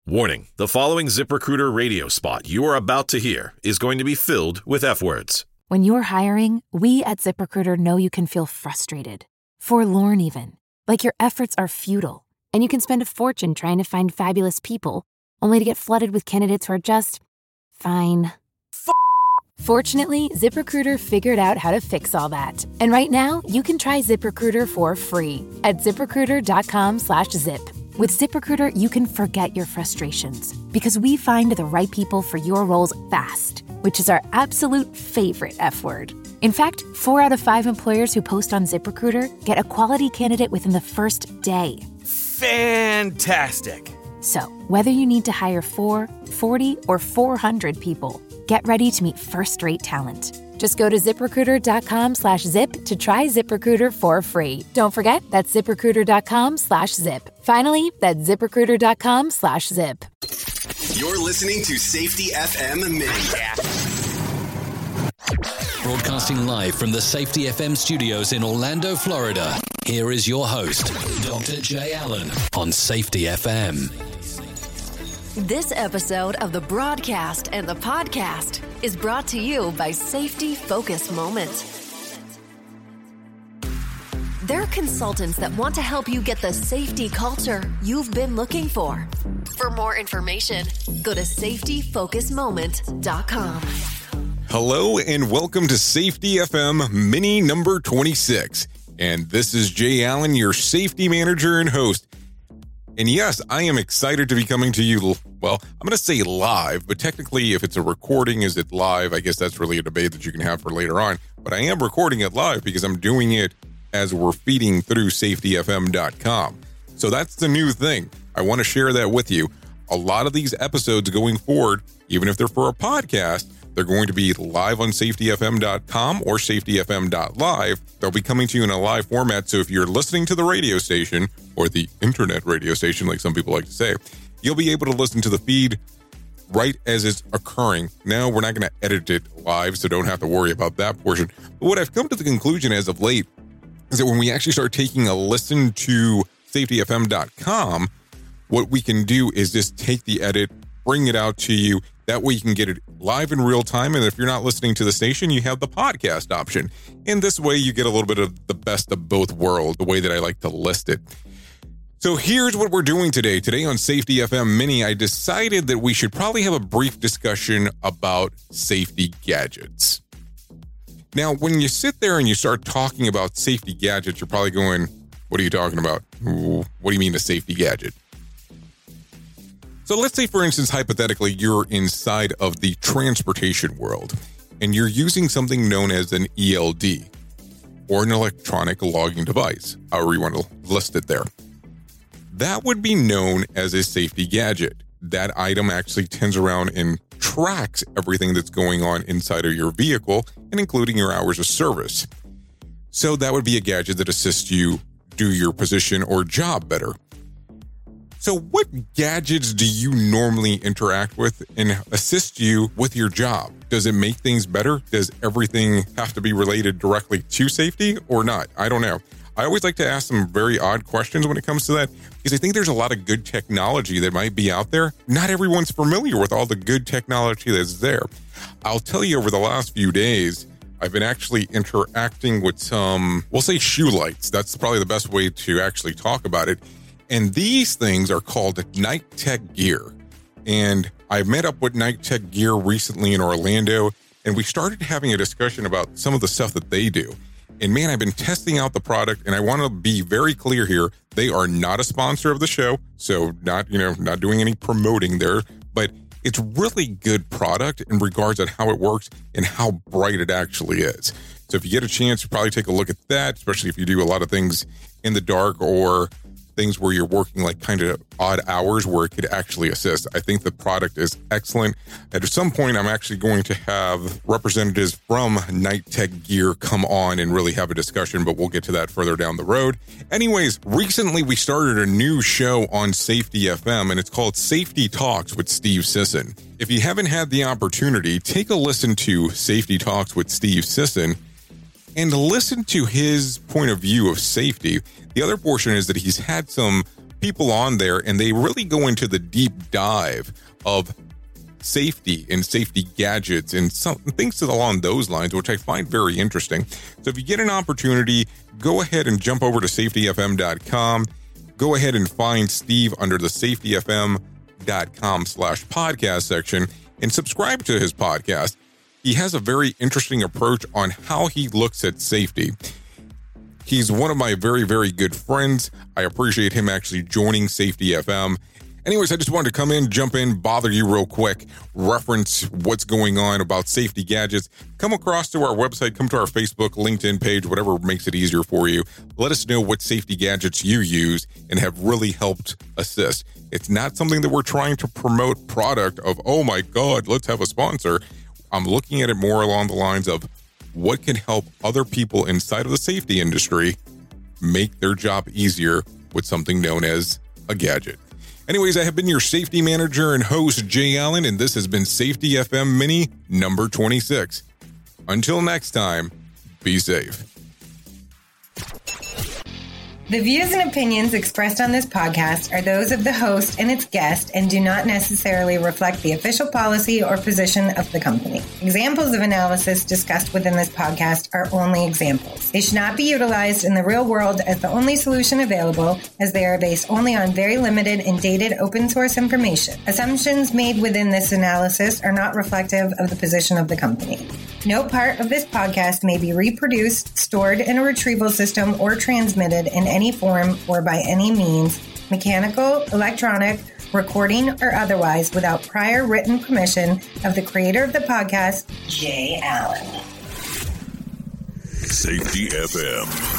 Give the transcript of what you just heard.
Warning, the following ZipRecruiter radio spot you are about to hear is going to be filled with F-words. When you're hiring, we at ZipRecruiter know you can feel frustrated, forlorn even, like your efforts are futile, and you can spend a fortune trying to find fabulous people, only to get flooded with candidates who are just fine. Fortunately, ZipRecruiter figured out how to fix all that. And right now, you can try ZipRecruiter for free at ZipRecruiter.com/zip. With ZipRecruiter, you can forget your frustrations because we find the right people for your roles fast, which is our absolute favorite F word. In fact, 4 out of 5 employers who post on ZipRecruiter get a quality candidate within the first day. Fantastic. So, whether you need to hire 4, 40, or 400 people, get ready to meet first-rate talent. Just go to ZipRecruiter.com/zip to try ZipRecruiter for free. Don't forget, that's ZipRecruiter.com/zip. Finally, that's ZipRecruiter.com/zip. You're listening to Safety FM Mini. Broadcasting live from the Safety FM studios in Orlando, Florida. Here is your host, Dr. Jay Allen on Safety FM. This episode of the broadcast and the podcast is brought to you by Safety Focus Moment. They're consultants that want to help you get the safety culture you've been looking for. For more information, go to safetyfocusmoment.com. Hello and welcome to Safety FM Mini number 26. And this is Jay Allen, your safety manager and host. And yes, I am excited to be coming to you, well, I'm going to say live, but technically if it's a recording, is it live? I guess that's really a debate that you can have for later on. But I am recording it live because I'm doing it as we're feeding through safetyfm.com. So that's the new thing. I want to share that with you. A lot of these episodes going forward, even if they're for a podcast, they're going to be live on safetyfm.com or safetyfm.live. They'll be coming to you in a live format. So if you're listening to the radio station or the internet radio station, like some people like to say, you'll be able to listen to the feed right as it's occurring. Now, we're not going to edit it live, so don't have to worry about that portion. But what I've come to the conclusion as of late is that when we actually start taking a listen to safetyfm.com, what we can do is just take the edit, bring it out to you. That way you can get it live in real time. And if you're not listening to the station, you have the podcast option. And this way you get a little bit of the best of both worlds, the way that I like to list it. So here's what we're doing today. Today on Safety FM Mini, I decided that we should probably have a brief discussion about safety gadgets. Now, when you sit there and you start talking about safety gadgets, you're probably going, what are you talking about? What do you mean a safety gadget? So let's say, for instance, hypothetically, you're inside of the transportation world and you're using something known as an ELD or an electronic logging device, however you want to list it there. That would be known as a safety gadget. That item actually turns around and tracks everything that's going on inside of your vehicle and including your hours of service. So that would be a gadget that assists you do your position or job better. So what gadgets do you normally interact with and assist you with your job? Does it make things better? Does everything have to be related directly to safety or not? I don't know. I always like to ask some very odd questions when it comes to that because I think there's a lot of good technology that might be out there. Not everyone's familiar with all the good technology that's there. I'll tell you, over the last few days, I've been actually interacting with some, we'll say shoe lights. That's probably the best way to actually talk about it. And these things are called Nitek Gear. And I met up with Nitek Gear recently in Orlando, and we started having a discussion about some of the stuff that they do. And man, I've been testing out the product, and I want to be very clear here. They are not a sponsor of the show, so not doing any promoting there, but it's really good product in regards to how it works and how bright it actually is. So if you get a chance, you probably take a look at that, especially if you do a lot of things in the dark or things where you're working like kind of odd hours where it could actually assist. I think the product is excellent. At some point, I'm actually going to have representatives from Nitek Gear come on and really have a discussion, but we'll get to that further down the road. Anyways, recently we started a new show on Safety FM, and it's called Safety Talks with Steve Sisson. If you haven't had the opportunity, take a listen to Safety Talks with Steve Sisson and listen to his point of view of safety. The other portion is that he's had some people on there, and they really go into the deep dive of safety and safety gadgets and some things along those lines, which I find very interesting. So if you get an opportunity, go ahead and jump over to safetyfm.com. Go ahead and find Steve under the safetyfm.com/podcast section and subscribe to his podcast. He has a very interesting approach on how he looks at safety. He's one of my very, very good friends. I appreciate him actually joining Safety FM. Anyways, I just wanted to come in, jump in, bother you real quick, reference what's going on about safety gadgets. Come across to our website, come to our Facebook, LinkedIn page, whatever makes it easier for you. Let us know what safety gadgets you use and have really helped assist. It's not something that we're trying to promote product of, oh my God, let's have a sponsor. I'm looking at it more along the lines of what can help other people inside of the safety industry make their job easier with something known as a gadget. Anyways, I have been your safety manager and host, Jay Allen, and this has been Safety FM Mini number 26. Until next time, be safe. The views and opinions expressed on this podcast are those of the host and its guest and do not necessarily reflect the official policy or position of the company. Examples of analysis discussed within this podcast are only examples. They should not be utilized in the real world as the only solution available, as they are based only on very limited and dated open source information. Assumptions made within this analysis are not reflective of the position of the company. No part of this podcast may be reproduced, stored in a retrieval system, or transmitted in any form or by any means, mechanical, electronic, recording, or otherwise, without prior written permission of the creator of the podcast, Jay Allen. Safety FM.